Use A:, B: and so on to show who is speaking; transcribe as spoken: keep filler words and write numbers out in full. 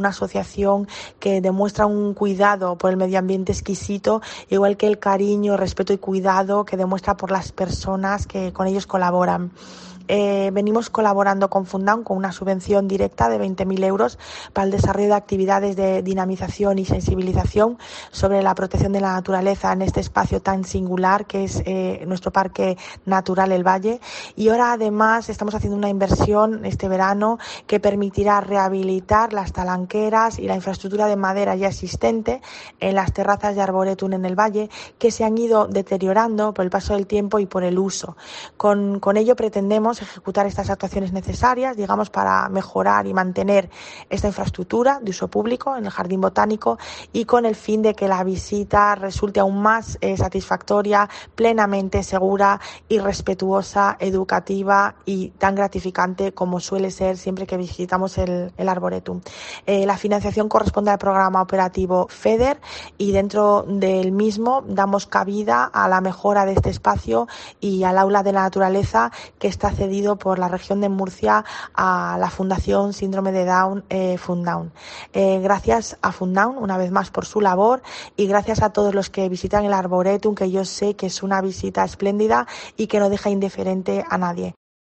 A: una asociación que demuestra un cuidado por el medio ambiente exquisito, igual que el cariño, respeto y cuidado que demuestra por las personas que con ellos colaboran. Eh, venimos colaborando con Fundown con una subvención directa de veinte mil euros para el desarrollo de actividades de dinamización y sensibilización sobre la protección de la naturaleza en este espacio tan singular que es eh, nuestro Parque Natural El Valle. Y ahora además estamos haciendo una inversión este verano que permitirá rehabilitar las talanqueras y la infraestructura de madera ya existente en las terrazas de Arboretum en el Valle, que se han ido deteriorando por el paso del tiempo y por el uso. Con, con ello pretendemos ejecutar estas actuaciones necesarias, digamos, para mejorar y mantener esta infraestructura de uso público en el Jardín Botánico y con el fin de que la visita resulte aún más eh, satisfactoria, plenamente segura y respetuosa, educativa y tan gratificante como suele ser siempre que visitamos el, el Arboretum. Eh, la financiación corresponde al programa operativo FEDER y dentro del mismo damos cabida a la mejora de este espacio y al aula de la naturaleza que está cedido por la región de Murcia a la Fundación Síndrome de Down eh, Fundown. Eh, gracias a Fundown una vez más por su labor y gracias a todos los que visitan el Arboretum, que yo sé que es una visita espléndida y que no deja indiferente a nadie.